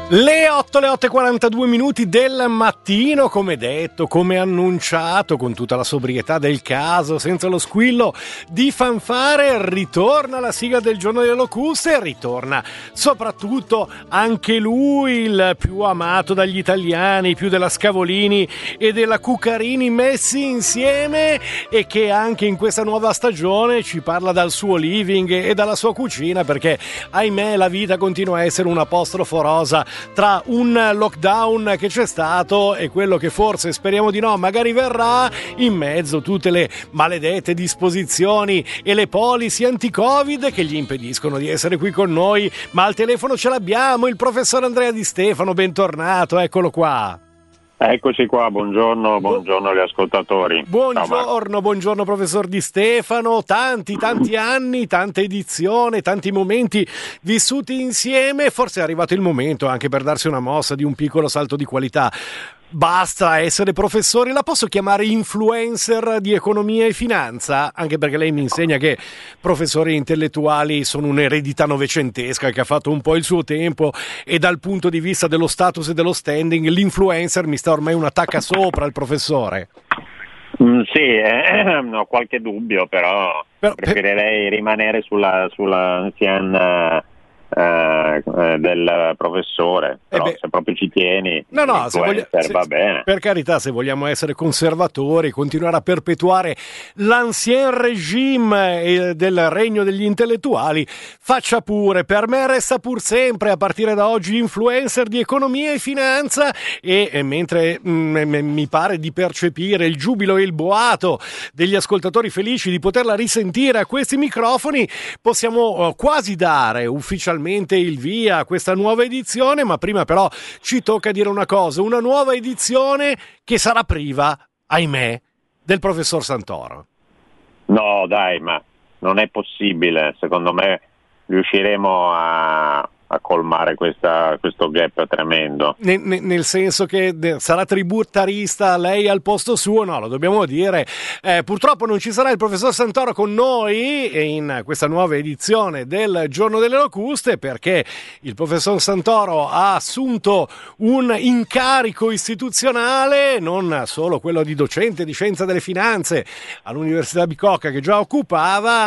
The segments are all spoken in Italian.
Le 8:42 minuti del mattino, come detto, come annunciato, con tutta la sobrietà del caso, senza lo squillo di fanfare, ritorna la sigla del Giorno delle Locuste, ritorna soprattutto anche lui, il più amato dagli italiani, più della Scavolini e della Cuccarini messi insieme, e che anche in questa nuova stagione ci parla dal suo living e dalla sua cucina, perché ahimè la vita continua a essere un apostrofo rosa tra un lockdown che c'è stato e quello che forse, speriamo di no, magari verrà, in mezzo tutte le maledette disposizioni e le policy anti-Covid che gli impediscono di essere qui con noi, ma al telefono ce l'abbiamo, il professor Andrea Di Stefano, bentornato, eccolo qua. Eccoci qua, buongiorno agli ascoltatori. Buongiorno professor Di Stefano, tanti anni, tante edizioni, tanti momenti vissuti insieme, forse è arrivato il momento anche per darsi una mossa di un piccolo salto di qualità. Basta essere professori, la posso chiamare influencer di economia e finanza? Anche perché lei mi insegna che professori intellettuali sono un'eredità novecentesca che ha fatto un po' il suo tempo, e dal punto di vista dello status e dello standing l'influencer mi sta ormai una tacca sopra il professore. Sì, ho qualche dubbio, però preferirei rimanere sulla anziana del professore, però se proprio ci tieni, va bene. Per carità, se vogliamo essere conservatori, continuare a perpetuare l'ancien regime del regno degli intellettuali, faccia pure. Per me resta pur sempre, a partire da oggi, influencer di economia e finanza, e mentre mi pare di percepire il giubilo e il boato degli ascoltatori felici di poterla risentire a questi microfoni, possiamo quasi dare ufficialmente il via a questa nuova edizione, ma prima però ci tocca dire una cosa, una nuova edizione che sarà priva, ahimè, del professor Santoro. No dai, ma non è possibile, secondo me riusciremo a colmare questo gap tremendo. Nel senso che sarà tributarista lei al posto suo? No, lo dobbiamo dire. Purtroppo non ci sarà il professor Santoro con noi in questa nuova edizione del Giorno delle Locuste, perché il professor Santoro ha assunto un incarico istituzionale, non solo quello di docente di scienza delle finanze all'Università Bicocca che già occupava,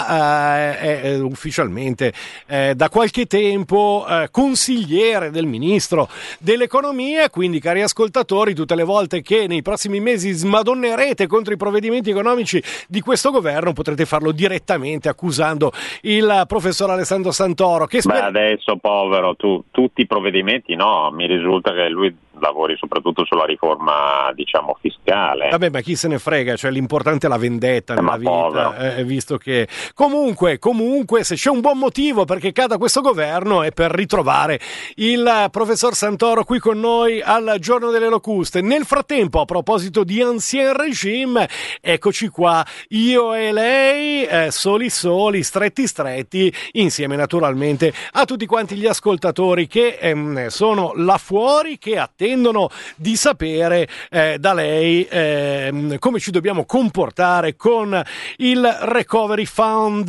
ma è ufficialmente da qualche tempo consigliere del ministro dell'economia. Quindi, cari ascoltatori, tutte le volte che nei prossimi mesi smadonnerete contro i provvedimenti economici di questo governo, potrete farlo direttamente accusando il professor Alessandro Santoro, che Beh, adesso povero, tutti i provvedimenti no, mi risulta che lui lavori soprattutto sulla riforma, diciamo, fiscale. Vabbè, ma chi se ne frega, cioè l'importante è la vendetta nella vita, visto che comunque se c'è un buon motivo perché cada questo governo è per ritrovare il professor Santoro qui con noi al Giorno delle Locuste. Nel frattempo, a proposito di ancien regime, eccoci qua, io e lei, soli, stretti, insieme naturalmente a tutti quanti gli ascoltatori che sono là fuori, che attendono di sapere da lei come ci dobbiamo comportare con il Recovery Fund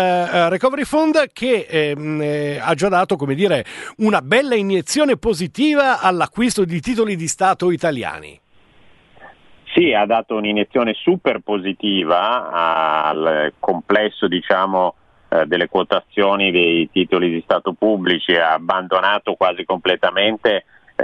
che ha già dato, come dire, una bella iniezione positiva all'acquisto di titoli di Stato italiani. Sì, ha dato un'iniezione super positiva al complesso, diciamo, delle quotazioni dei titoli di Stato pubblici, ha abbandonato quasi completamente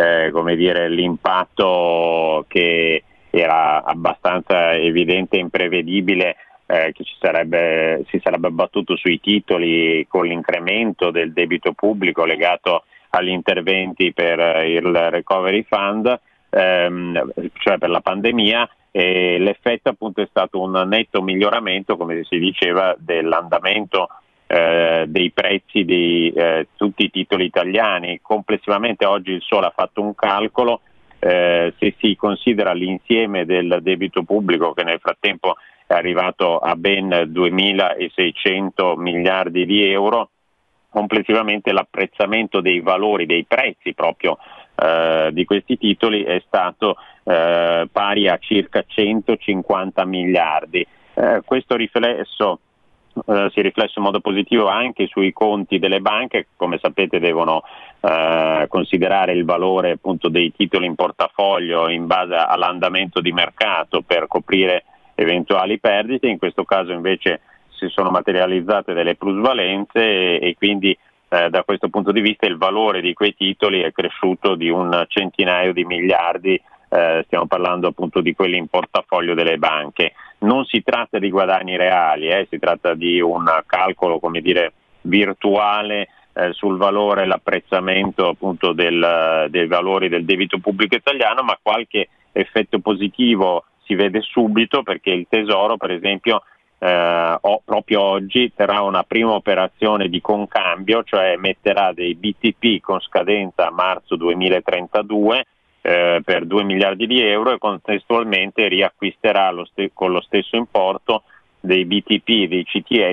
l'impatto che era abbastanza evidente e imprevedibile, che si sarebbe abbattuto sui titoli con l'incremento del debito pubblico legato agli interventi per il Recovery Fund, cioè per la pandemia, e l'effetto appunto è stato un netto miglioramento, come si diceva, dell'andamento dei prezzi di tutti i titoli italiani. Complessivamente oggi il Sole ha fatto un calcolo, se si considera l'insieme del debito pubblico, che nel frattempo è arrivato a ben 2.600 miliardi di euro, complessivamente l'apprezzamento dei valori, dei prezzi proprio di questi titoli è stato pari a circa 150 miliardi. Questo riflesso si è riflesso in modo positivo anche sui conti delle banche. Come sapete devono considerare il valore appunto dei titoli in portafoglio in base all'andamento di mercato per coprire eventuali perdite. In questo caso invece si sono materializzate delle plusvalenze e quindi da questo punto di vista il valore di quei titoli è cresciuto di un centinaio di miliardi. Stiamo parlando appunto di quelli in portafoglio delle banche. Non si tratta di guadagni reali, si tratta di un calcolo, come dire, virtuale sul valore e l'apprezzamento appunto dei valori del debito pubblico italiano, ma qualche effetto positivo si vede subito, perché il Tesoro, per esempio, proprio oggi terrà una prima operazione di concambio, cioè emetterà dei BTP con scadenza a marzo 2032 per 2 miliardi di euro e contestualmente riacquisterà con lo stesso importo dei BTP, dei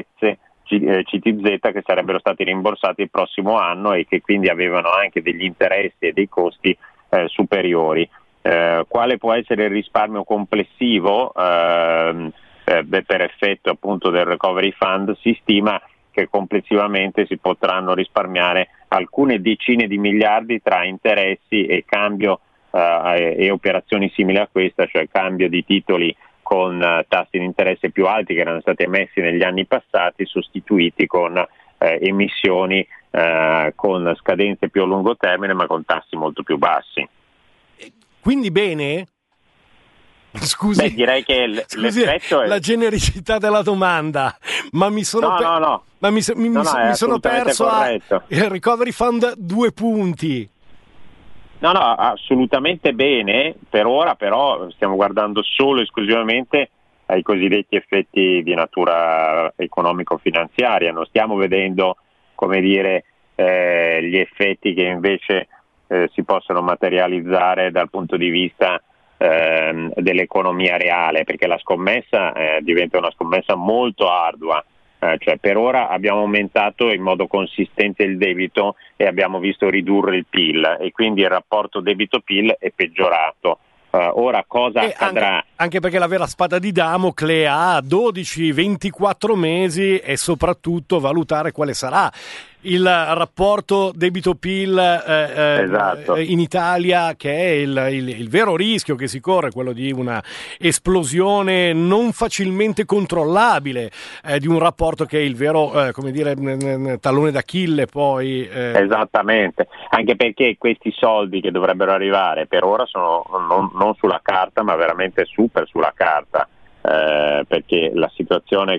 CTZ che sarebbero stati rimborsati il prossimo anno e che quindi avevano anche degli interessi e dei costi superiori. Quale può essere il risparmio complessivo per effetto appunto del Recovery Fund? Si stima che complessivamente si potranno risparmiare alcune decine di miliardi tra interessi e cambio e operazioni simili a questa, cioè cambio di titoli con tassi di interesse più alti che erano stati emessi negli anni passati, sostituiti con emissioni con scadenze più a lungo termine ma con tassi molto più bassi. Quindi bene? Scusi, direi che l'effetto è la genericità della domanda, ma mi sono mi sono perso il Recovery Fund 2 punti. No, assolutamente bene. Per ora però stiamo guardando solo e esclusivamente ai cosiddetti effetti di natura economico-finanziaria, non stiamo vedendo, come dire, gli effetti che invece si possono materializzare dal punto di vista dell'economia reale, perché la scommessa diventa una scommessa molto ardua. Cioè per ora abbiamo aumentato in modo consistente il debito e abbiamo visto ridurre il PIL e quindi il rapporto debito-PIL è peggiorato. Ora cosa accadrà? Anche perché la vera spada di Damocle ha 12-24 mesi e soprattutto valutare quale sarà il rapporto debito-PIL esatto. in Italia, che è il vero rischio che si corre, quello di una esplosione non facilmente controllabile di un rapporto che è il vero tallone d'Achille poi. Esattamente, anche perché questi soldi che dovrebbero arrivare per ora sono non sulla carta ma veramente super sulla carta. Perché la situazione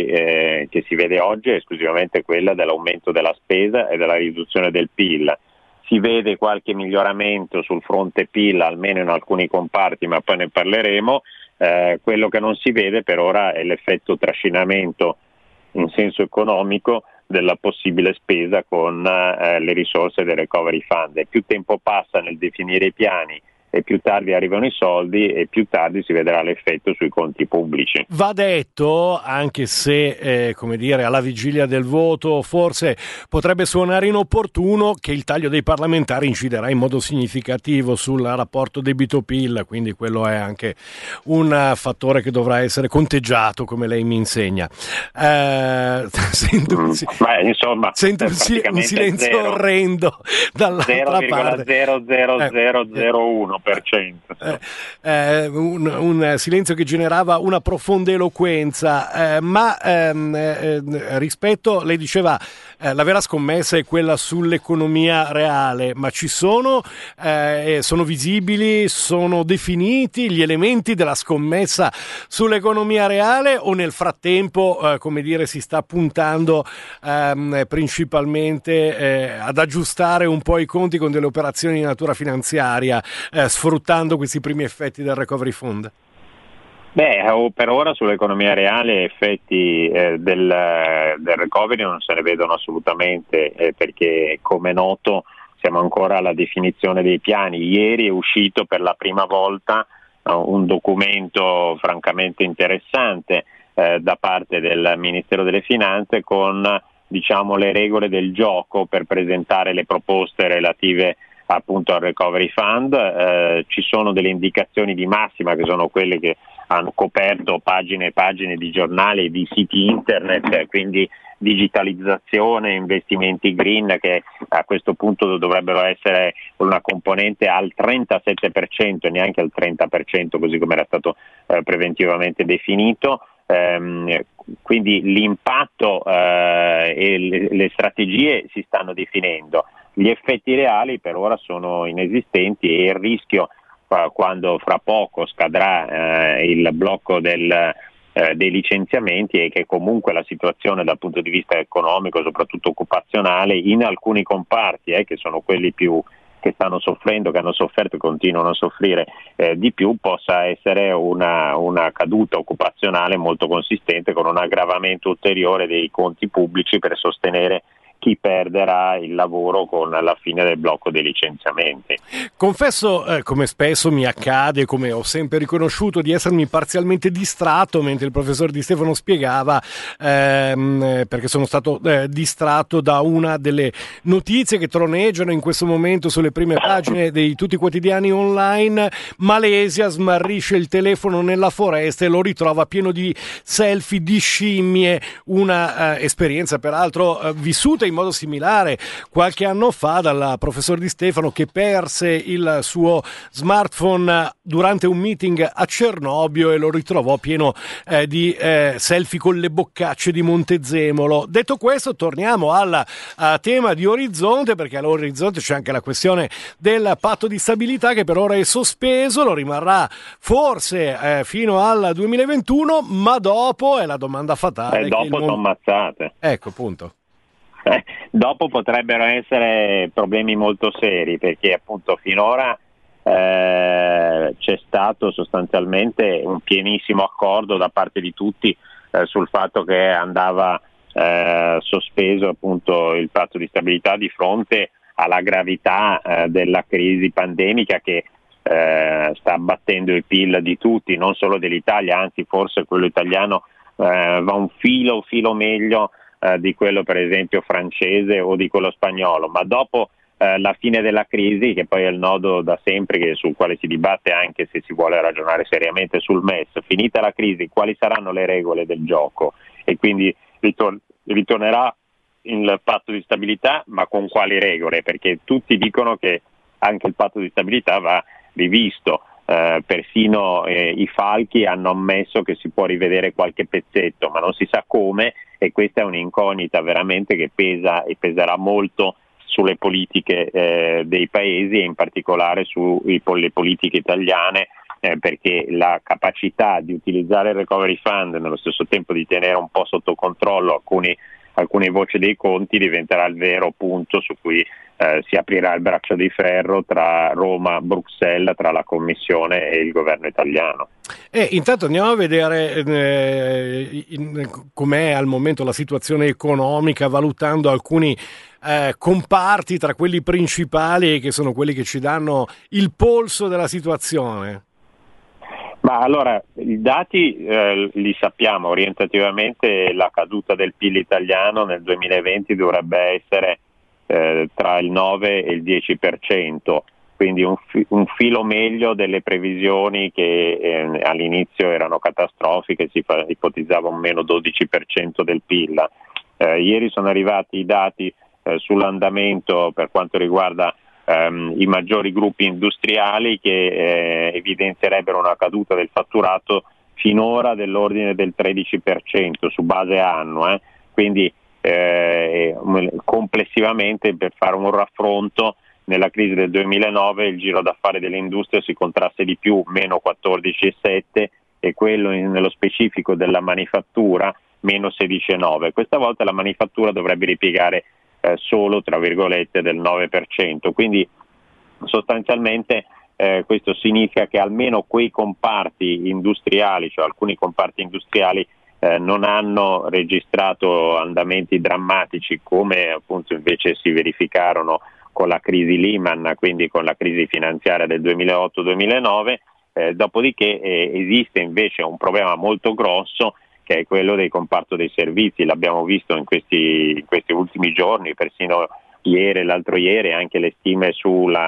che si vede oggi è esclusivamente quella dell'aumento della spesa e della riduzione del PIL. Si vede qualche miglioramento sul fronte PIL, almeno in alcuni comparti, ma poi ne parleremo. Quello che non si vede per ora è l'effetto trascinamento in senso economico della possibile spesa con le risorse del Recovery Fund. E più tempo passa nel definire i piani e più tardi arrivano i soldi e più tardi si vedrà l'effetto sui conti pubblici. Va detto, anche se alla vigilia del voto forse potrebbe suonare inopportuno, che il taglio dei parlamentari inciderà in modo significativo sul rapporto debito-PIL, quindi quello è anche un fattore che dovrà essere conteggiato, come lei mi insegna. Sento un silenzio orrendo dall'altra parte. 0,0001%. Un silenzio che generava una profonda eloquenza, ma rispetto, lei diceva la vera scommessa è quella sull'economia reale, ma ci sono visibili, sono definiti gli elementi della scommessa sull'economia reale, o nel frattempo si sta puntando principalmente ad aggiustare un po' i conti con delle operazioni di natura finanziaria, sfruttando questi primi effetti del Recovery Fund? Per ora sull'economia reale effetti del recovery non se ne vedono assolutamente, perché come è noto siamo ancora alla definizione dei piani. Ieri è uscito per la prima volta un documento francamente interessante da parte del Ministero delle Finanze con le regole del gioco per presentare le proposte relative appunto al Recovery Fund. Ci sono delle indicazioni di massima che sono quelle che hanno coperto pagine e pagine di giornali e di siti internet, quindi digitalizzazione, investimenti green che a questo punto dovrebbero essere una componente al 37%, neanche al 30% così come era stato preventivamente definito. Quindi l'impatto e le strategie si stanno definendo, gli effetti reali per ora sono inesistenti e il rischio quando fra poco scadrà il blocco dei licenziamenti è che comunque la situazione dal punto di vista economico, soprattutto occupazionale, in alcuni comparti che sono quelli più che stanno soffrendo, che hanno sofferto e continuano a soffrire di più, possa essere una caduta occupazionale molto consistente con un aggravamento ulteriore dei conti pubblici per sostenere chi perderà il lavoro con la fine del blocco dei licenziamenti. Confesso, come spesso mi accade, come ho sempre riconosciuto, di essermi parzialmente distratto mentre il professor Di Stefano spiegava, perché sono stato distratto da una delle notizie che troneggiano in questo momento sulle prime pagine di tutti i quotidiani online. Malesia smarrisce il telefono nella foresta e lo ritrova pieno di selfie di scimmie, una esperienza peraltro vissuta in modo similare qualche anno fa dal professor Di Stefano, che perse il suo smartphone durante un meeting a Cernobbio e lo ritrovò pieno di selfie con le boccacce di Montezemolo. Detto questo, torniamo al tema di Orizzonte, perché all'Orizzonte c'è anche la questione del patto di stabilità che per ora è sospeso, lo rimarrà forse fino al 2021, ma dopo è la domanda fatale. Dopo sono ammazzate. Ecco, punto. Dopo potrebbero essere problemi molto seri, perché appunto finora c'è stato sostanzialmente un pienissimo accordo da parte di tutti sul fatto che andava sospeso appunto il patto di stabilità di fronte alla gravità della crisi pandemica che sta abbattendo il PIL di tutti, non solo dell'Italia, anzi forse quello italiano va un filo meglio di quello per esempio francese o di quello spagnolo, ma dopo la fine della crisi, che poi è il nodo da sempre sul quale si dibatte anche se si vuole ragionare seriamente sul MES, finita la crisi quali saranno le regole del gioco e quindi ritornerà il patto di stabilità, ma con quali regole? Perché tutti dicono che anche il patto di stabilità va rivisto. Persino i falchi hanno ammesso che si può rivedere qualche pezzetto, ma non si sa come, e questa è un'incognita veramente che pesa e peserà molto sulle politiche dei paesi e in particolare sulle politiche italiane, perché la capacità di utilizzare il recovery fund e nello stesso tempo di tenere un po' sotto controllo alcune voci dei conti diventerà il vero punto su cui si aprirà il braccio di ferro tra Roma, Bruxelles, tra la Commissione e il governo italiano. Intanto andiamo a vedere com'è al momento la situazione economica, valutando alcuni comparti tra quelli principali che sono quelli che ci danno il polso della situazione. Ma allora, i dati li sappiamo, orientativamente la caduta del PIL italiano nel 2020 dovrebbe essere tra il 9 e il 10%, quindi un filo meglio delle previsioni che all'inizio erano catastrofiche, si ipotizzava un meno 12% del PIL. Ieri sono arrivati i dati sull'andamento per quanto riguarda i maggiori gruppi industriali che evidenzierebbero una caduta del fatturato finora dell'ordine del 13% su base annua, quindi complessivamente, per fare un raffronto, nella crisi del 2009 il giro d'affari delle industrie si contrasse di più, meno 14,7%, e quello nello specifico della manifattura meno 16,9%. Questa volta la manifattura dovrebbe ripiegare solo tra virgolette del 9%, quindi sostanzialmente questo significa che almeno quei comparti industriali, cioè alcuni comparti industriali non hanno registrato andamenti drammatici come appunto invece si verificarono con la crisi Lehman, quindi con la crisi finanziaria del 2008-2009, dopodiché esiste invece un problema molto grosso che è quello del comparto dei servizi. L'abbiamo visto in questi ultimi giorni, persino ieri e l'altro ieri, anche le stime sulla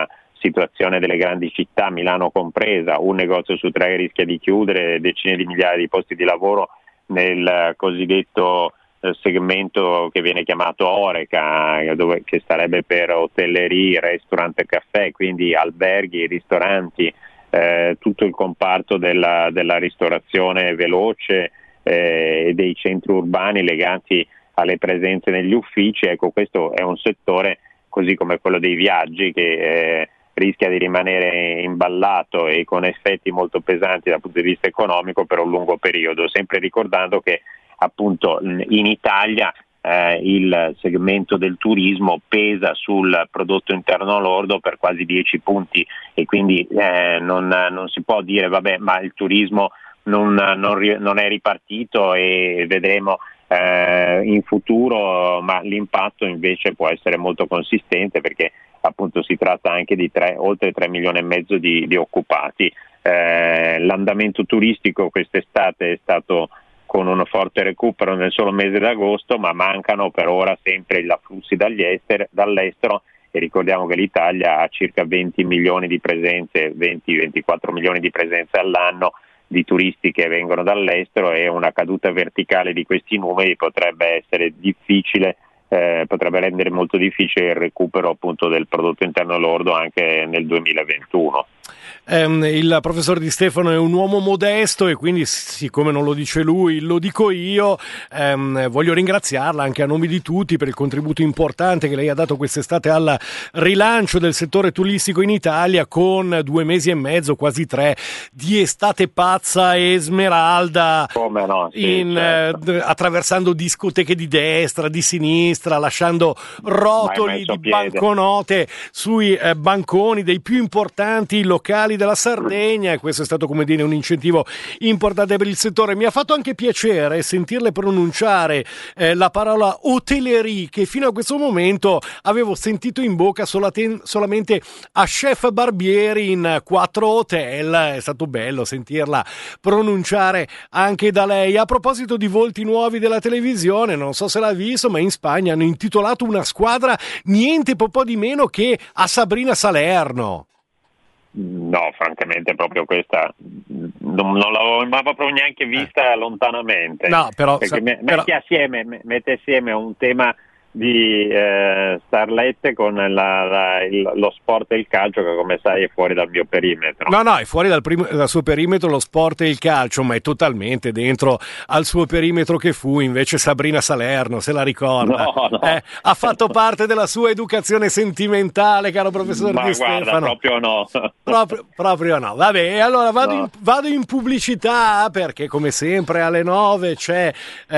situazione delle grandi città, Milano compresa, un negozio su 3 rischia di chiudere, decine di migliaia di posti di lavoro nel cosiddetto segmento che viene chiamato Horeca, che sarebbe per hotellerie, restaurant e caffè, quindi alberghi, ristoranti, tutto il comparto della ristorazione veloce e dei centri urbani legati alle presenze negli uffici. Ecco, questo è un settore, così come quello dei viaggi, che rischia di rimanere imballato e con effetti molto pesanti dal punto di vista economico per un lungo periodo, sempre ricordando che appunto in Italia il segmento del turismo pesa sul prodotto interno lordo per quasi 10 punti e quindi non si può dire vabbè, ma il turismo non è ripartito e vedremo in futuro, ma l'impatto invece può essere molto consistente, perché appunto si tratta anche di oltre 3 milioni e mezzo di occupati. L'andamento turistico quest'estate è stato con un forte recupero nel solo mese d'agosto, ma mancano per ora sempre gli afflussi dall'estero, e ricordiamo che l'Italia ha circa 20 milioni di presenze, 20-24 milioni di presenze all'anno di turisti che vengono dall'estero, e una caduta verticale di questi numeri potrebbe essere difficile, potrebbe rendere molto difficile il recupero appunto del prodotto interno lordo anche nel 2021. Il professor Di Stefano è un uomo modesto, e quindi, siccome non lo dice lui, lo dico io. Voglio ringraziarla anche a nome di tutti per il contributo importante che lei ha dato quest'estate al rilancio del settore turistico in Italia, con 2 mesi e mezzo, quasi 3, di estate pazza e smeralda. Come no? Sì, certo. Attraversando discoteche di destra, di sinistra, lasciando rotoli di banconote sui banconi dei più importanti locali della Sardegna, e questo è stato, come dire, un incentivo importante per il settore. Mi ha fatto anche piacere sentirle pronunciare la parola hotellerie, che fino a questo momento avevo sentito in bocca solamente a chef Barbieri in 4 hotel. È stato bello sentirla pronunciare anche da lei. A proposito di volti nuovi della televisione, non so se l'ha visto, ma in Spagna hanno intitolato una squadra niente po' di meno che a Sabrina Salerno. No, francamente proprio questa non l'avevo mai proprio neanche vista lontanamente. No, però perché mette assieme un tema di starlette con lo sport e il calcio, che come sai è fuori dal mio perimetro. No, è fuori dal suo perimetro lo sport e il calcio, ma è totalmente dentro al suo perimetro che fu invece Sabrina Salerno, se la ricorda. No. Ha fatto parte della sua educazione sentimentale, caro professor Di Stefano. Guarda, proprio no. Proprio no. Vabbè, allora vado in pubblicità, perché come sempre alle 9 c'è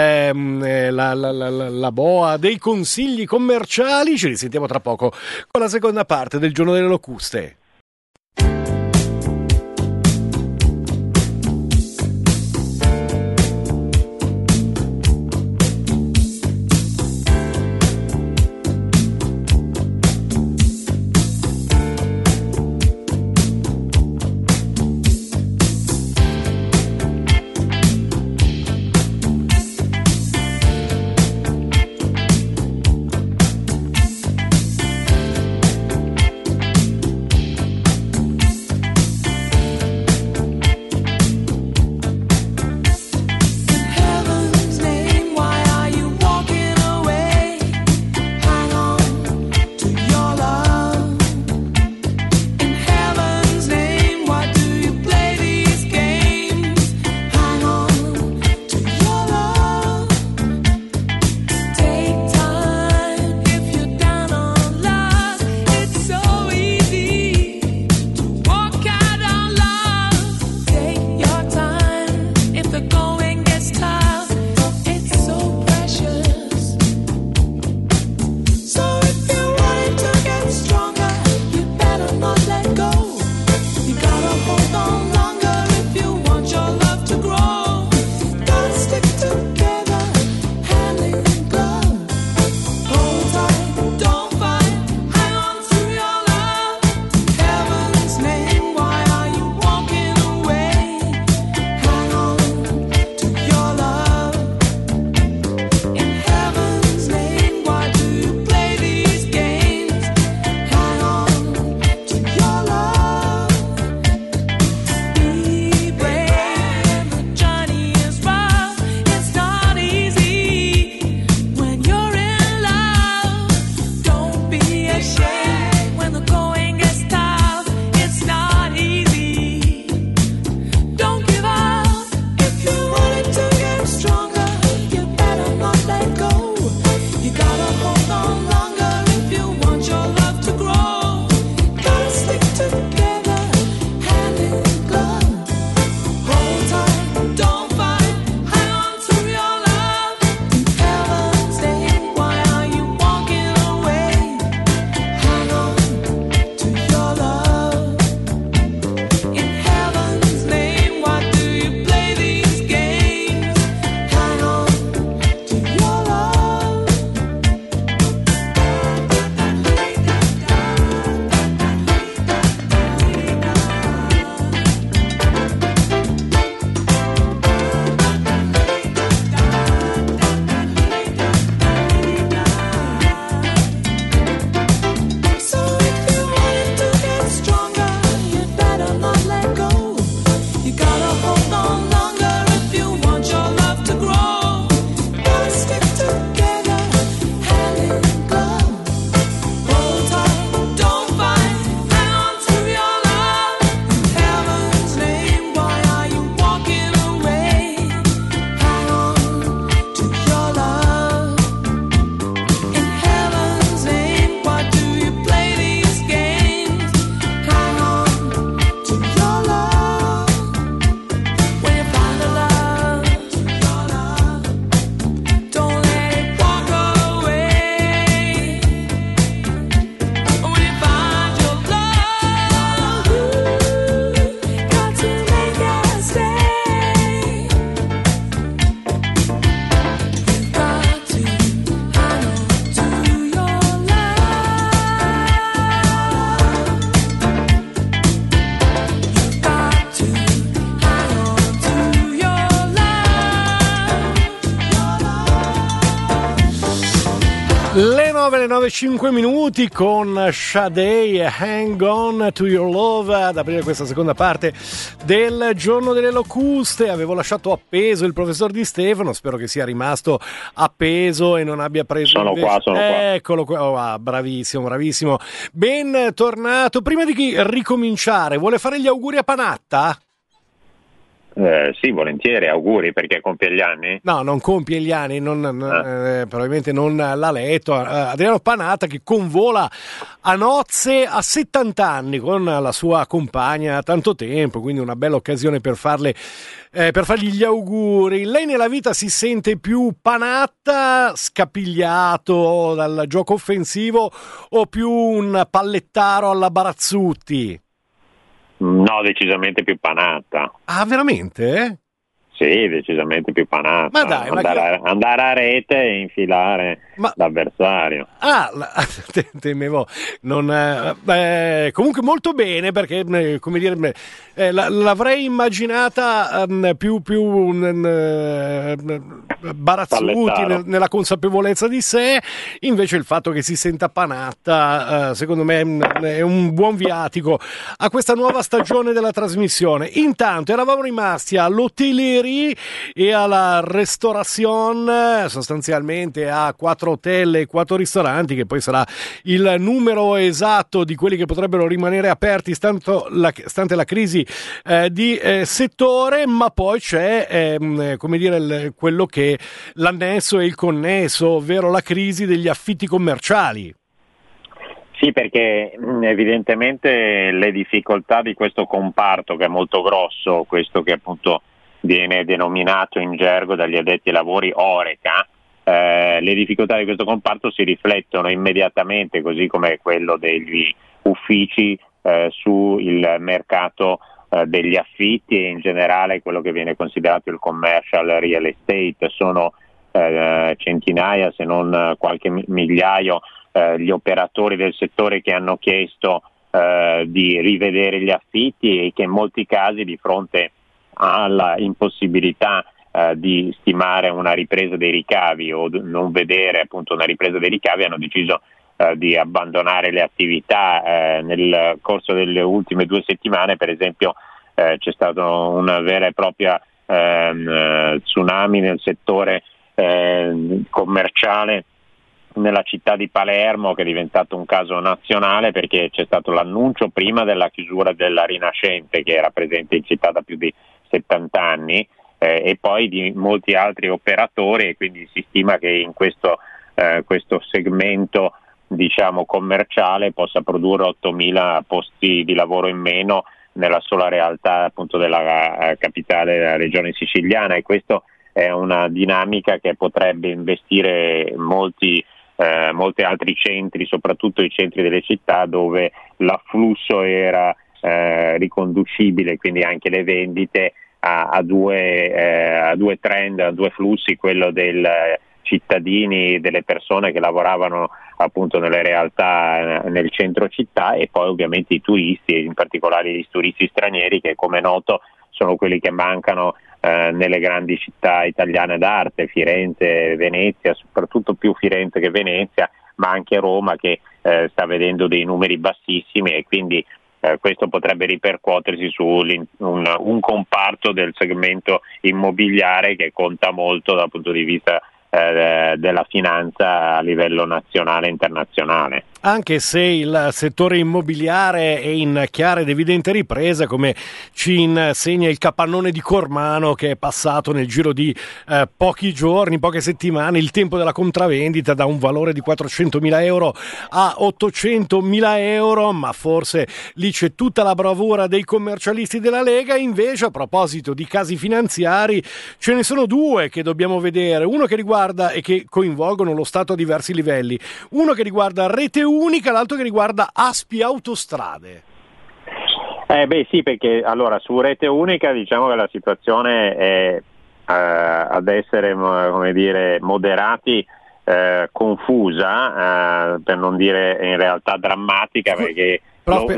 la boa dei consigli commerciali. Ci risentiamo tra poco con la seconda parte del Giorno delle Locuste. Le 9:05 minuti con Sade e Hang On to Your Love ad aprire questa seconda parte del Giorno delle Locuste. Avevo lasciato appeso il professor Di Stefano, spero che sia rimasto appeso e non abbia preso sono qua. Eccolo qua, bravissimo, ben tornato. Prima di ricominciare, vuole fare gli auguri a Panatta? Sì, volentieri, auguri, perché compie gli anni? No, non compie gli anni, probabilmente non l'ha letto. Adriano Panatta che convola a nozze a 70 anni con la sua compagna a tanto tempo, quindi una bella occasione per fargli gli auguri. Lei nella vita si sente più Panatta, scapigliato dal gioco offensivo, o più un pallettaro alla Barazzutti? No, decisamente più Panatta. Ah, veramente? Sì, decisamente più Panatta. Ma dai, andare a rete e infilare l'avversario. Temevo. Comunque molto bene, perché come dire, l'avrei immaginata più Barazzuti nella consapevolezza di sé. Invece il fatto che si senta Panatta, secondo me è un buon viatico a questa nuova stagione della trasmissione. Intanto eravamo rimasti all'hotellerie e alla restauration, sostanzialmente a 4 hotel e 4 ristoranti, che poi sarà il numero esatto di quelli che potrebbero rimanere aperti stante la crisi di settore. Ma poi c'è quello che l'annesso e il connesso, ovvero la crisi degli affitti commerciali. Sì, perché evidentemente le difficoltà di questo comparto, che è molto grosso, questo che appunto viene denominato in gergo dagli addetti ai lavori Horeca, le difficoltà di questo comparto si riflettono immediatamente, così come quello degli uffici, sul mercato degli affitti e in generale quello che viene considerato il commercial real estate. Sono centinaia, se non qualche migliaio, gli operatori del settore che hanno chiesto di rivedere gli affitti e che in molti casi, di fronte alla impossibilità di stimare una ripresa dei ricavi o non vedere appunto una ripresa dei ricavi, hanno deciso di abbandonare le attività. Nel corso delle ultime 2 settimane, per esempio, c'è stato una vera e propria tsunami nel settore commerciale nella città di Palermo, che è diventato un caso nazionale, perché c'è stato l'annuncio prima della chiusura della Rinascente, che era presente in città da più di 70 anni, e poi di molti altri operatori, e quindi si stima che in questo segmento, diciamo, commerciale possa produrre 8.000 posti di lavoro in meno nella sola realtà appunto della capitale della regione siciliana, e questo è una dinamica che potrebbe investire molti altri centri, soprattutto i centri delle città dove l'afflusso era riconducibile, quindi anche le vendite, a due trend, a 2 flussi: quello dei cittadini, delle persone che lavoravano appunto nelle realtà nel centro città, e poi ovviamente i turisti, in particolare i turisti stranieri, che come è noto sono quelli che mancano nelle grandi città italiane d'arte, Firenze, Venezia, soprattutto più Firenze che Venezia, ma anche Roma, che sta vedendo dei numeri bassissimi, e quindi questo potrebbe ripercuotersi su un comparto del segmento immobiliare che conta molto dal punto di vista della finanza a livello nazionale e internazionale. Anche se il settore immobiliare è in chiara ed evidente ripresa, come ci insegna il capannone di Cormano, che è passato nel giro di pochi giorni, poche settimane, il tempo della compravendita da un valore di 400.000 euro a 800.000 euro, ma forse lì c'è tutta la bravura dei commercialisti della Lega. Invece, a proposito di casi finanziari, ce ne sono 2 che dobbiamo vedere, uno che riguarda e che coinvolgono lo Stato a diversi livelli, uno che riguarda Rete Unica, l'altro che riguarda Aspi Autostrade. Sì, perché allora su Rete Unica diciamo che la situazione è ad essere, come dire, moderati, confusa, per non dire in realtà drammatica, perché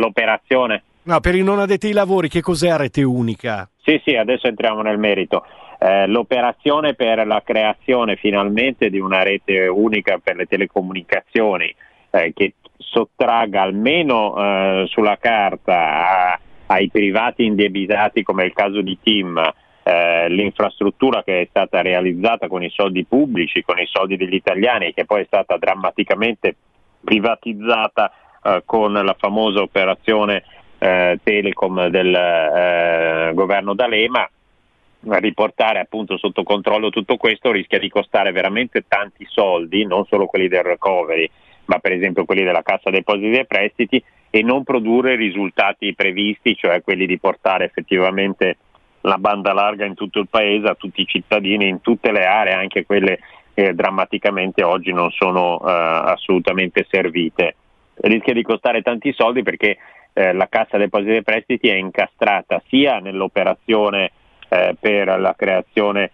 l'operazione... No, per i non addetti ai lavori, che cos'è Rete Unica? Sì, adesso entriamo nel merito. L'operazione per la creazione finalmente di una rete unica per le telecomunicazioni che sottragga almeno sulla carta ai privati indebitati, come è il caso di TIM, l'infrastruttura che è stata realizzata con i soldi pubblici, con i soldi degli italiani, e che poi è stata drammaticamente privatizzata con la famosa operazione Telecom del governo D'Alema. Riportare appunto sotto controllo tutto questo rischia di costare veramente tanti soldi, non solo quelli del recovery, ma per esempio quelli della Cassa Depositi e Prestiti, e non produrre i risultati previsti, cioè quelli di portare effettivamente la banda larga in tutto il paese, a tutti i cittadini, in tutte le aree, anche quelle che drammaticamente oggi non sono assolutamente servite. Rischia di costare tanti soldi perché la Cassa Depositi e Prestiti è incastrata sia nell'operazione per la creazione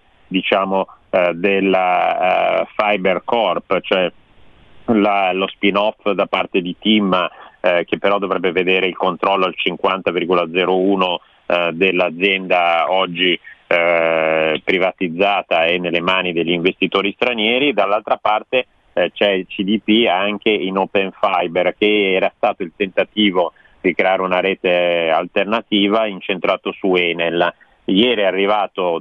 della Fiber Corp, cioè lo spin-off da parte di TIM, che però dovrebbe vedere il controllo al 50,01 dell'azienda oggi privatizzata e nelle mani degli investitori stranieri. Dall'altra parte c'è il CDP anche in Open Fiber, che era stato il tentativo di creare una rete alternativa incentrato su Enel. Ieri è arrivato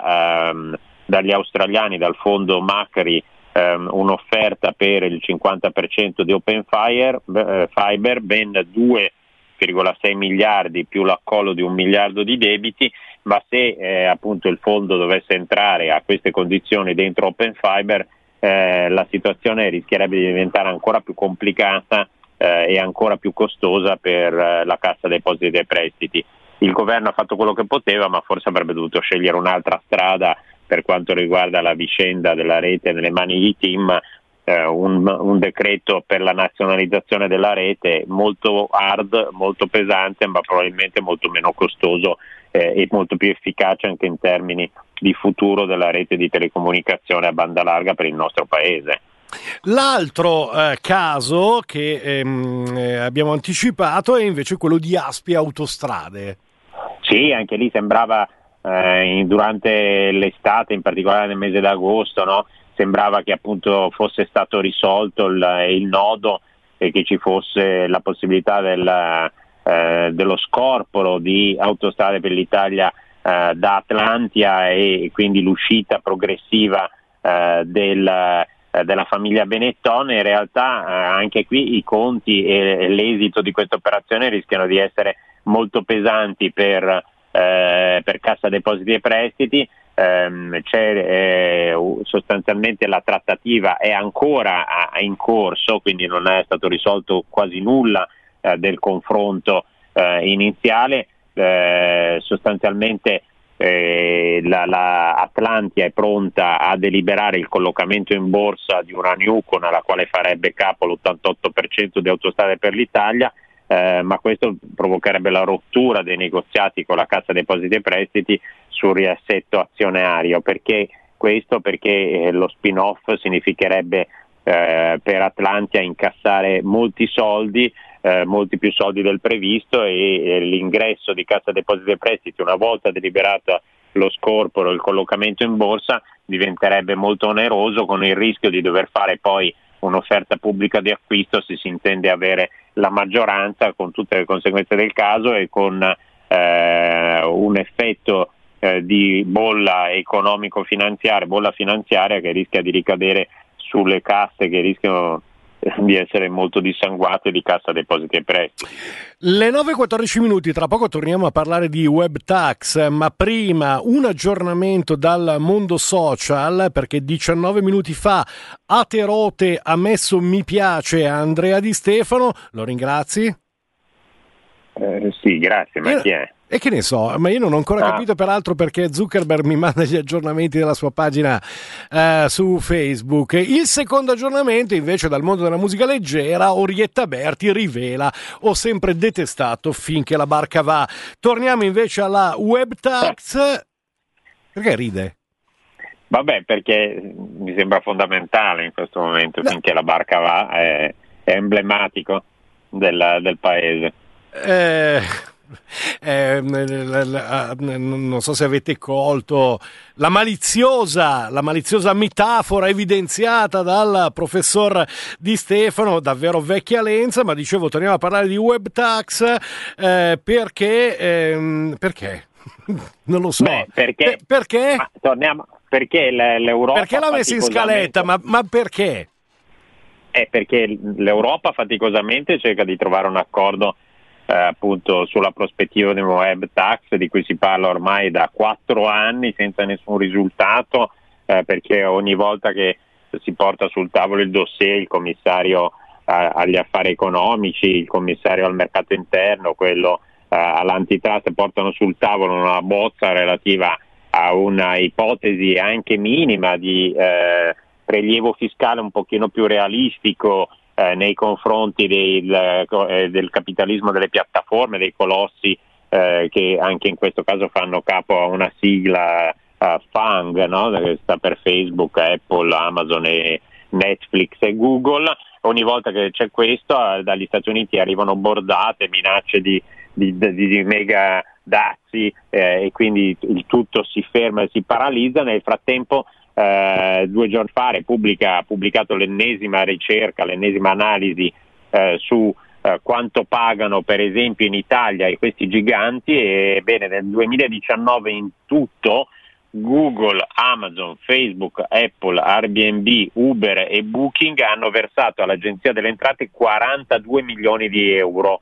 dagli australiani, dal fondo Macri, un'offerta per il 50% di Open Fiber, ben 2,6 miliardi più l'accollo di 1 miliardo di debiti, ma se appunto il fondo dovesse entrare a queste condizioni dentro Open Fiber, la situazione rischierebbe di diventare ancora più complicata e ancora più costosa per la Cassa Depositi e Prestiti. Il governo ha fatto quello che poteva, ma forse avrebbe dovuto scegliere un'altra strada per quanto riguarda la vicenda della rete nelle mani di TIM, un decreto per la nazionalizzazione della rete molto hard, molto pesante, ma probabilmente molto meno costoso e molto più efficace anche in termini di futuro della rete di telecomunicazione a banda larga per il nostro paese. L'altro caso che abbiamo anticipato è invece quello di Aspi Autostrade. Sì, anche lì sembrava durante l'estate, in particolare nel mese d'agosto, no? Sembrava che appunto fosse stato risolto il nodo e che ci fosse la possibilità dello scorporo di Autostrade per l'Italia da Atlantia, e quindi l'uscita progressiva della famiglia Benetton. In realtà anche qui i conti e l'esito di questa operazione rischiano di essere molto pesanti per Cassa Depositi e Prestiti. C'è sostanzialmente la trattativa è ancora in corso, quindi non è stato risolto quasi nulla del confronto iniziale. Sostanzialmente la Atlantia è pronta a deliberare il collocamento in borsa di una Newcon alla quale farebbe capo l'88% di Autostrade per l'Italia, ma questo provocherebbe la rottura dei negoziati con la Cassa Depositi e Prestiti sul riassetto azionario. Perché questo? Perché lo spin-off significherebbe per Atlantia incassare molti soldi, molti più soldi del previsto, e l'ingresso di Cassa Depositi e Prestiti, una volta deliberato lo scorporo, il collocamento in borsa, diventerebbe molto oneroso, con il rischio di dover fare poi un'offerta pubblica di acquisto se si intende avere la maggioranza, con tutte le conseguenze del caso, e con un effetto di bolla economico-finanziaria, bolla finanziaria, che rischia di ricadere sulle casse, che rischiano di essere molto dissanguate di Cassa Depositi e Prestiti. Le 9:14 tra poco torniamo a parlare di web tax, ma prima un aggiornamento dal mondo social, perché 19 minuti fa Aterote ha messo mi piace a Andrea Di Stefano. Lo ringrazi? Sì, grazie, ma chi è? E che ne so, ma io non ho ancora capito peraltro perché Zuckerberg mi manda gli aggiornamenti della sua pagina su Facebook. Il secondo aggiornamento invece dal mondo della musica leggera, Orietta Berti rivela: ho sempre detestato finché la barca va. Torniamo invece alla web tax. Perché ride? Vabbè, perché mi sembra fondamentale in questo momento, finché la barca va, è emblematico del paese. non so se avete colto la maliziosa metafora evidenziata dal professor Di Stefano, davvero vecchia lenza, ma dicevo, torniamo a parlare di web tax perché non lo so. Perché? Torniamo, perché l'Europa perché l'ha messa in scaletta, ma perché? Perché l'Europa faticosamente cerca di trovare un accordo appunto sulla prospettiva di un web tax di cui si parla ormai da 4 anni senza nessun risultato, perché ogni volta che si porta sul tavolo il dossier, il commissario agli affari economici, il commissario al mercato interno, quello all'antitrust, portano sul tavolo una bozza relativa a una ipotesi anche minima di prelievo fiscale un pochino più realistico nei confronti del capitalismo delle piattaforme, dei colossi che anche in questo caso fanno capo a una sigla FANG, no? Che sta per Facebook, Apple, Amazon e Netflix e Google. Ogni volta che c'è questo, dagli Stati Uniti arrivano bordate, minacce di mega dazi e quindi il tutto si ferma e si paralizza. Nel frattempo 2 giorni fa ha pubblicato l'ennesima ricerca, l'ennesima analisi su quanto pagano per esempio in Italia questi giganti, e bene, nel 2019 in tutto Google, Amazon, Facebook, Apple, Airbnb, Uber e Booking hanno versato all'Agenzia delle Entrate 42 milioni di euro.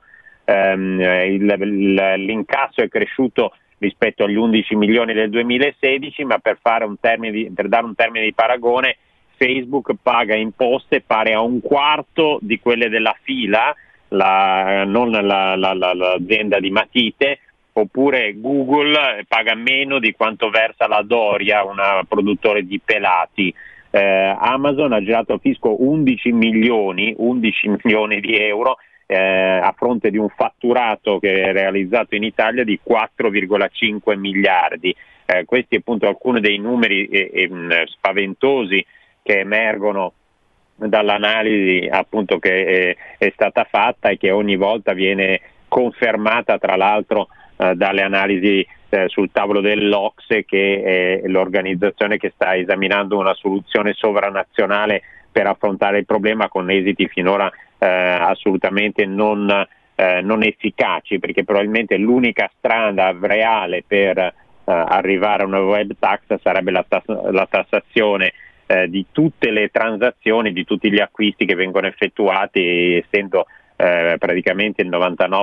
L'incasso è cresciuto rispetto agli 11 milioni del 2016, ma per dare un termine di paragone, Facebook paga imposte pari a un quarto di quelle della Fila, non l'azienda di matite, oppure Google paga meno di quanto versa la Doria, una produttore di pelati. Amazon ha girato al fisco 11 milioni di euro a fronte di un fatturato che è realizzato in Italia di 4,5 miliardi. Questi appunto alcuni dei numeri spaventosi che emergono dall'analisi appunto che è stata fatta e che ogni volta viene confermata tra l'altro dalle analisi sul tavolo dell'OCSE, che è l'organizzazione che sta esaminando una soluzione sovranazionale per affrontare il problema, con esiti finora assolutamente non efficaci, perché probabilmente l'unica strada reale per arrivare a una web tax sarebbe la tassazione di tutte le transazioni, di tutti gli acquisti che vengono effettuati, essendo praticamente il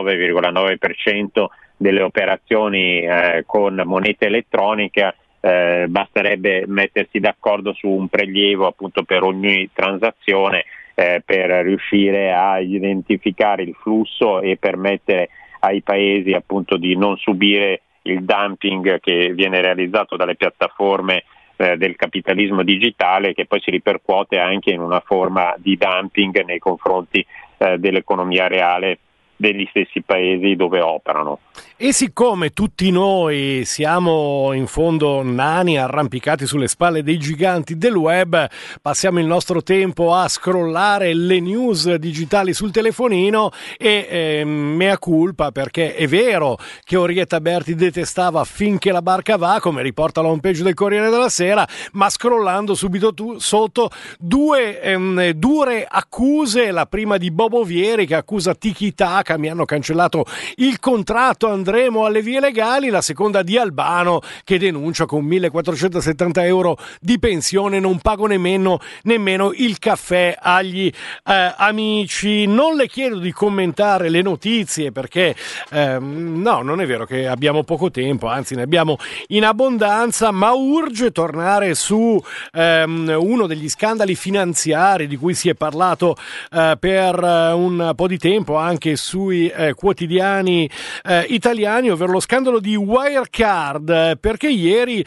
99,9% delle operazioni con moneta elettronica. Basterebbe mettersi d'accordo su un prelievo appunto per ogni transazione per riuscire a identificare il flusso e permettere ai paesi appunto di non subire il dumping che viene realizzato dalle piattaforme del capitalismo digitale, che poi si ripercuote anche in una forma di dumping nei confronti dell'economia reale degli stessi paesi dove operano. E siccome tutti noi siamo in fondo nani arrampicati sulle spalle dei giganti del web, passiamo il nostro tempo a scrollare le news digitali sul telefonino e mea culpa, perché è vero che Orietta Berti detestava Finché la barca va, come riporta la homepage del Corriere della Sera, ma scrollando subito sotto due dure accuse, la prima di Bobo Vieri che accusa Tiki Taka, mi hanno cancellato il contratto, andremo alle vie legali, la seconda di Albano che denuncia con 1.470 euro di pensione non pago nemmeno il caffè agli amici. Non le chiedo di commentare le notizie perché no, non è vero che abbiamo poco tempo, anzi ne abbiamo in abbondanza, ma urge tornare su uno degli scandali finanziari di cui si è parlato per un po' di tempo anche sui quotidiani italiani, ovvero lo scandalo di Wirecard, perché ieri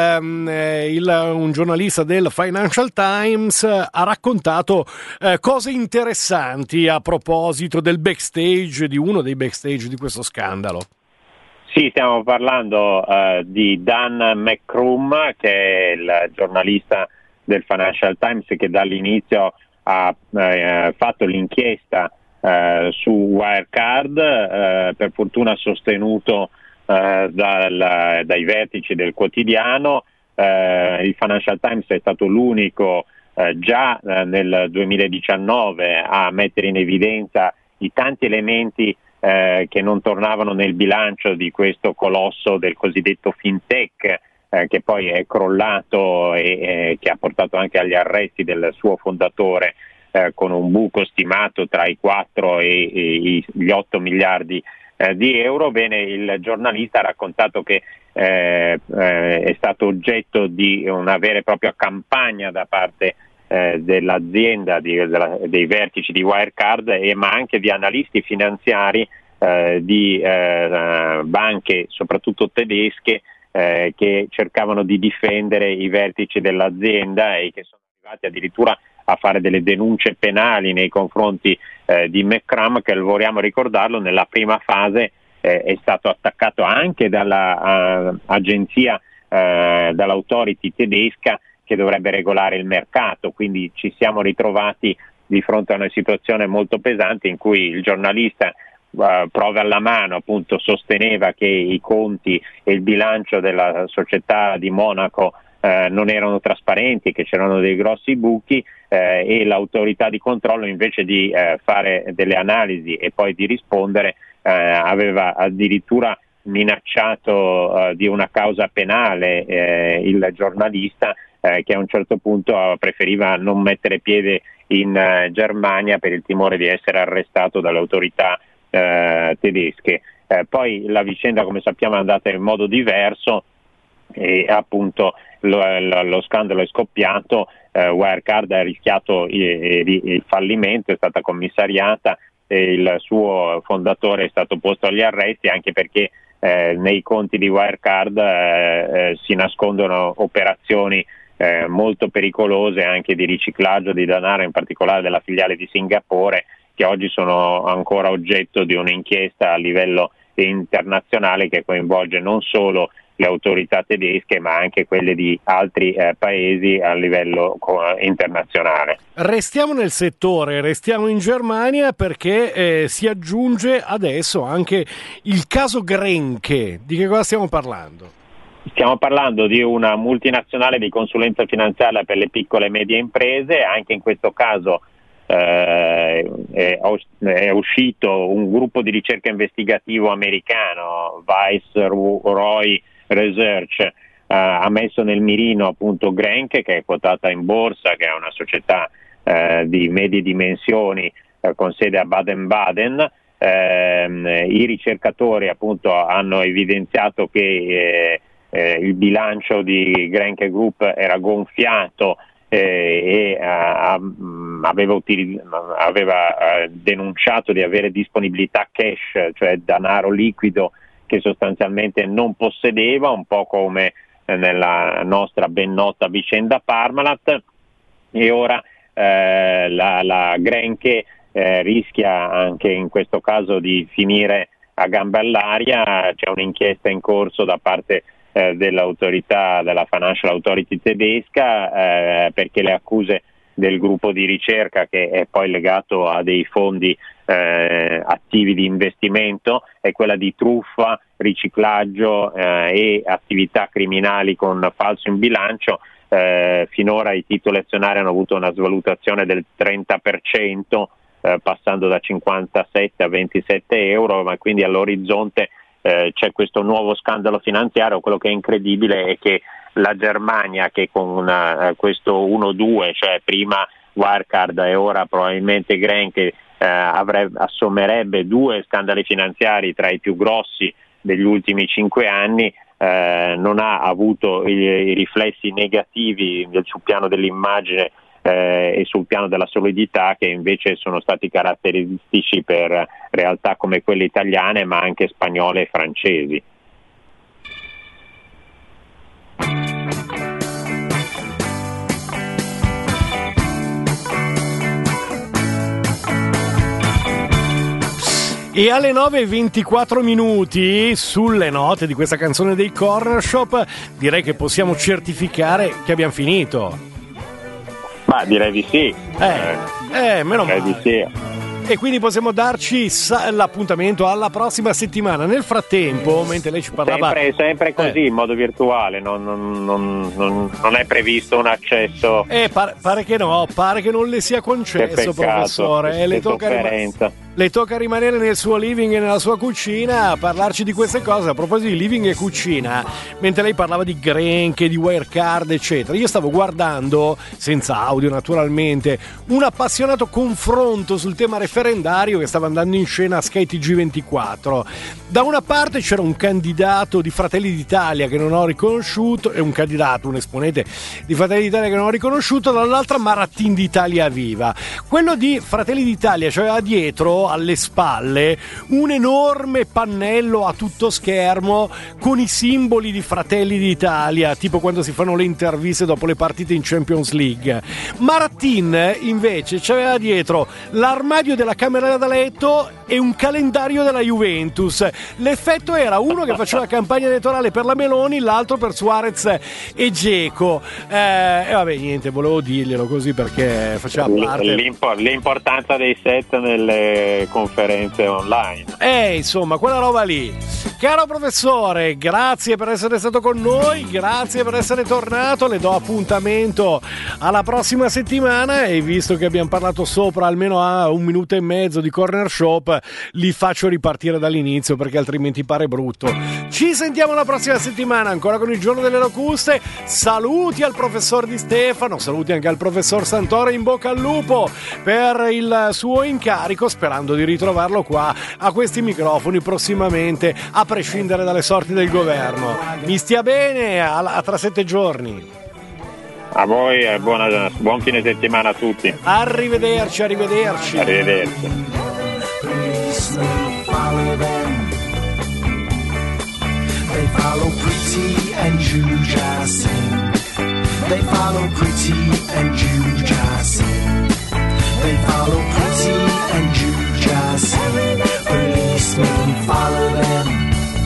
un giornalista del Financial Times ha raccontato cose interessanti a proposito del backstage, di uno dei backstage di questo scandalo. Sì, stiamo parlando di Dan McCrum, che è il giornalista del Financial Times che dall'inizio ha fatto l'inchiesta su Wirecard, per fortuna sostenuto dai vertici del quotidiano. Il Financial Times è stato l'unico già nel 2019 a mettere in evidenza i tanti elementi che non tornavano nel bilancio di questo colosso del cosiddetto fintech, che poi è crollato e che ha portato anche agli arresti del suo fondatore, con un buco stimato tra i 4 e gli 8 miliardi di euro. Bene, il giornalista ha raccontato che è stato oggetto di una vera e propria campagna da parte dell'azienda, dei vertici di Wirecard, ma anche di analisti finanziari di banche, soprattutto tedesche, che cercavano di difendere i vertici dell'azienda e che sono arrivati addirittura a fare delle denunce penali nei confronti di McCrum, che vogliamo ricordarlo, nella prima fase è stato attaccato anche dall'agenzia, dall'autority tedesca che dovrebbe regolare il mercato. Quindi ci siamo ritrovati di fronte a una situazione molto pesante in cui il giornalista, prove alla mano, appunto sosteneva che i conti e il bilancio della società di Monaco non erano trasparenti, che c'erano dei grossi buchi, e l'autorità di controllo, invece di fare delle analisi e poi di rispondere, aveva addirittura minacciato di una causa penale il giornalista, che a un certo punto preferiva non mettere piede in Germania per il timore di essere arrestato dalle autorità tedesche. Poi la vicenda, come sappiamo, è andata in modo diverso e appunto lo scandalo è scoppiato. Wirecard ha rischiato il fallimento, è stata commissariata e il suo fondatore è stato posto agli arresti, anche perché nei conti di Wirecard si nascondono operazioni molto pericolose anche di riciclaggio di denaro, in particolare della filiale di Singapore, che oggi sono ancora oggetto di un'inchiesta a livello internazionale che coinvolge non solo le autorità tedesche ma anche quelle di altri paesi a livello internazionale. Restiamo nel settore, restiamo in Germania, perché si aggiunge adesso anche il caso Grenke. Di che cosa stiamo parlando? Stiamo parlando di una multinazionale di consulenza finanziaria per le piccole e medie imprese. Anche in questo caso è uscito un gruppo di ricerca investigativo americano, Viceroy Research, ha messo nel mirino appunto Grenke, che è quotata in borsa, che è una società di medie dimensioni con sede a Baden-Baden. I ricercatori appunto hanno evidenziato che il bilancio di Grenke Group era gonfiato e aveva denunciato di avere disponibilità cash, cioè denaro liquido, che sostanzialmente non possedeva, un po' come nella nostra ben nota vicenda Parmalat. E ora la Grenke rischia anche in questo caso di finire a gambe all'aria. C'è un'inchiesta in corso da parte dell'autorità, della Financial Authority tedesca, perché le accuse del gruppo di ricerca, che è poi legato a dei fondi attivi di investimento, è quella di truffa, riciclaggio e attività criminali con falso in bilancio. Finora i titoli azionari hanno avuto una svalutazione del 30%, passando da 57 a 27 euro, ma quindi all'orizzonte c'è questo nuovo scandalo finanziario. Quello che è incredibile è che la Germania, che con questo 1-2, cioè prima Wirecard e ora probabilmente Grenke, assommerebbe 2 scandali finanziari tra i più grossi degli ultimi 5 anni, non ha avuto i riflessi negativi sul piano dell'immagine e sul piano della solidità, che invece sono stati caratteristici per realtà come quelle italiane, ma anche spagnole e francesi. E alle 9:24 sulle note di questa canzone dei Corner Shop direi che possiamo certificare che abbiamo finito. Ma direi di sì. Meno male. Direi di sì. E quindi possiamo darci l'appuntamento alla prossima settimana. Nel frattempo, mentre lei ci parlava... Sempre così, in modo virtuale, non è previsto un accesso... Pare che no, pare che non le sia concesso, professore. Le tocca rimanere nel suo living e nella sua cucina a parlarci di queste cose. A proposito di living e cucina, mentre lei parlava di granche, di wirecard, eccetera, io stavo guardando, senza audio naturalmente, un appassionato confronto sul tema referendario che stava andando in scena a Sky TG24. Da una parte c'era un candidato di Fratelli d'Italia che non ho riconosciuto, e un esponente di Fratelli d'Italia che non ho riconosciuto, dall'altra Marattin d'Italia Viva. Quello di Fratelli d'Italia c'aveva dietro, alle spalle, un enorme pannello a tutto schermo con i simboli di Fratelli d'Italia, tipo quando si fanno le interviste dopo le partite in Champions League. Marattin invece c'aveva dietro l'armadio della camera da letto e un calendario della Juventus. L'effetto era uno che faceva campagna elettorale per la Meloni, l'altro per Suarez e Dzeko. E vabbè, niente, volevo dirglielo così perché faceva parte l'importanza dei set nelle conferenze online. Insomma, quella roba lì. Caro professore, grazie per essere stato con noi, grazie per essere tornato, le do appuntamento alla prossima settimana e visto che abbiamo parlato sopra almeno a 1 minuto e mezzo di Corner Shop, li faccio ripartire dall'inizio perché altrimenti pare brutto. Ci sentiamo la prossima settimana ancora con il Giorno delle Locuste. Saluti al professor Di Stefano, saluti anche al professor Santoro, in bocca al lupo per il suo incarico, sperando di ritrovarlo qua a questi microfoni prossimamente, a prescindere dalle sorti del governo. Mi stia bene, a tra 7 giorni. A voi buon fine settimana a tutti. Arrivederci. They follow Pretty and Juja sing. They follow Pretty and Juja sing. They follow Pretty and Juja sing. Policemen follow them.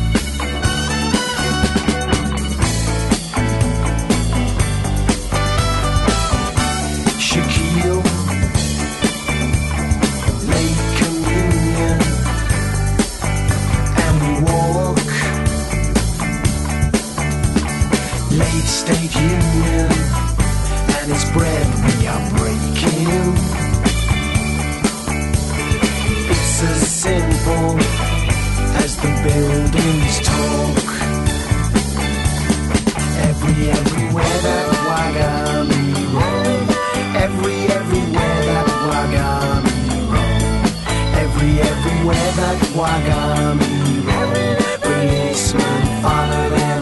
Shaquille, Lake Communion, and we walk. Late State Union, and it's bread we are breaking. It's as simple as the buildings talk. Everywhere that Wagami roam. Everywhere that Wagami roam. Everywhere that Wagami roam. Policemen follow them.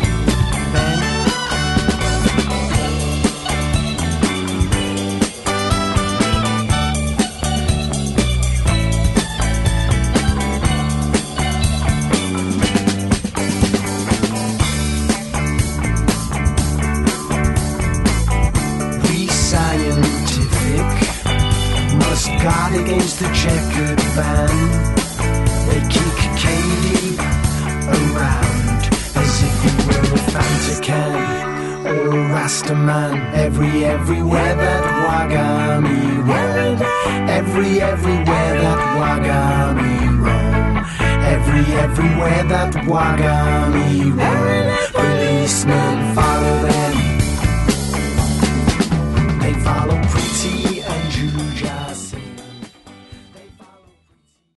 Guard against the checkered van. They kick Katie around as if he were a Fanta can or a Rastaman. Everywhere that Wagami roam. Everywhere that Wagami roam. Everywhere that Wagami roam. Policemen